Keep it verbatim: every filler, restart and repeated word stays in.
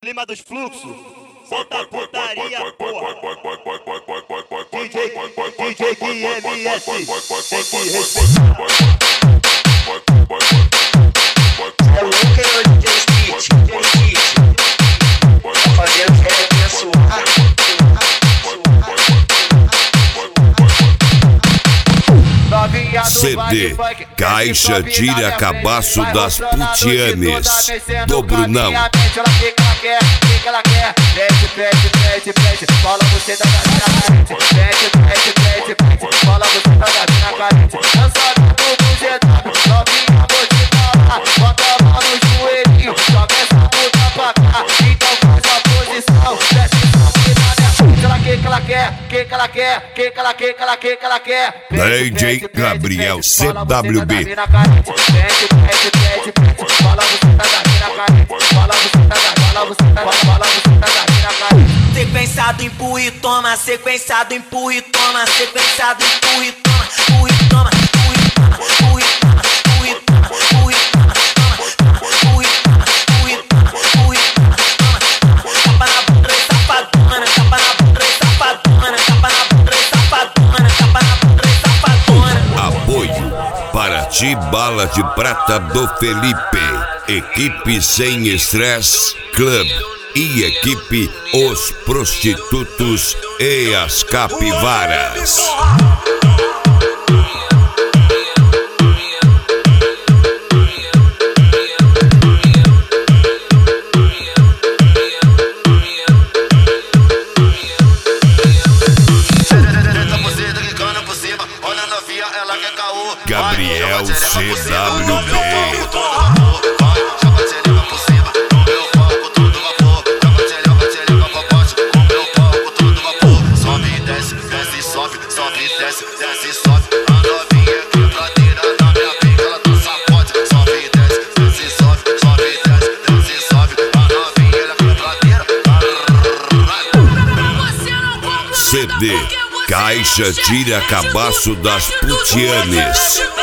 clima dos fluxos. Solta putaria, porra. D J, D J Gui M S, tem que respeitar. É o Luca e o D J Stitch, D J Stitch. Tá fazendo que é abençoar. C D Caixa Tira Cabaço das Putianes do Brunão. Ela quer, ela quer, pede, pede, pede, pede, fala você da gatinha carente. Pede, pede, pede, pede, fala você da gatinha carente. Dançando no buzetado, novinha vou te falar. Bota a mão no joelhinho, joga essa puta pra cá. Então faz a posição, desce essa vida minha frente. Ela quer, ela quer, que que ela quer, que que ela quer, que ela quer, que ela quer. D J Gabriel C W B. Pede, pede, pede, pede, fala você da gatinha carente. Fala você da gatinha, fala você da gatinha, fala você da gatinha carente. Sequenciado, empurra e toma, sequenciado, empurra e toma, sequenciado, empurra e toma, empurra e toma, empurra e toma, empurra e toma, empurra e toma, empurra e toma, empurra e toma, empurra e toma, empurra e toma, tapa na bunda e safadona, tapa na bunda e safadona, tapa na bunda e safadona, tapa na bunda e safadona. Apoio Paraty Bala de Prata do Felipe, equipe Sem Estresse Club e equipe Os Prostitutos e as Capivaras. Gabriel C W B. C D Caixa Tira Cabaço das Putianes